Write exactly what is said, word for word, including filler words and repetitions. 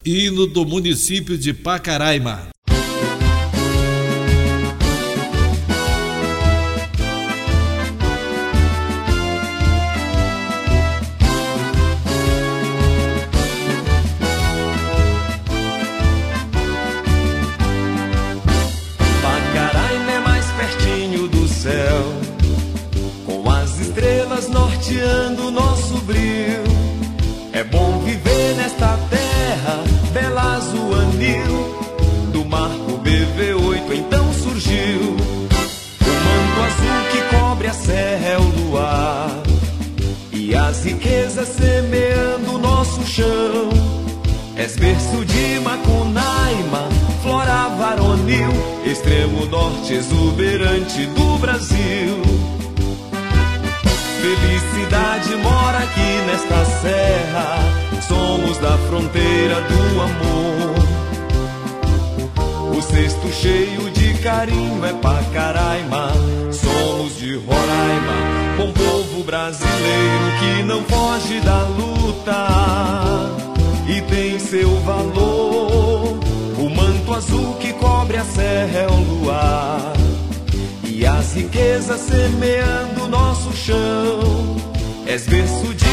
Hino do município de Pacaraima. Pacaraima é mais pertinho do céu, com as estrelas norteando nosso brilho. É bom viver nesta terra, bela azul anil, do marco B V oito então surgiu. O manto azul que cobre a serra é o luar, e as riquezas semeando nosso chão. És berço de Macunaíma, flora varonil, extremo norte exuberante do Brasil. Felicidade mora aqui nesta serra, somos da fronteira do amor. O cesto cheio de carinho é Pacaraima, somos de Roraima, bom povo brasileiro que não foge da luta e tem seu valor. O manto azul que cobre a serra é o luar, e as riquezas semeando nosso chão. És berço de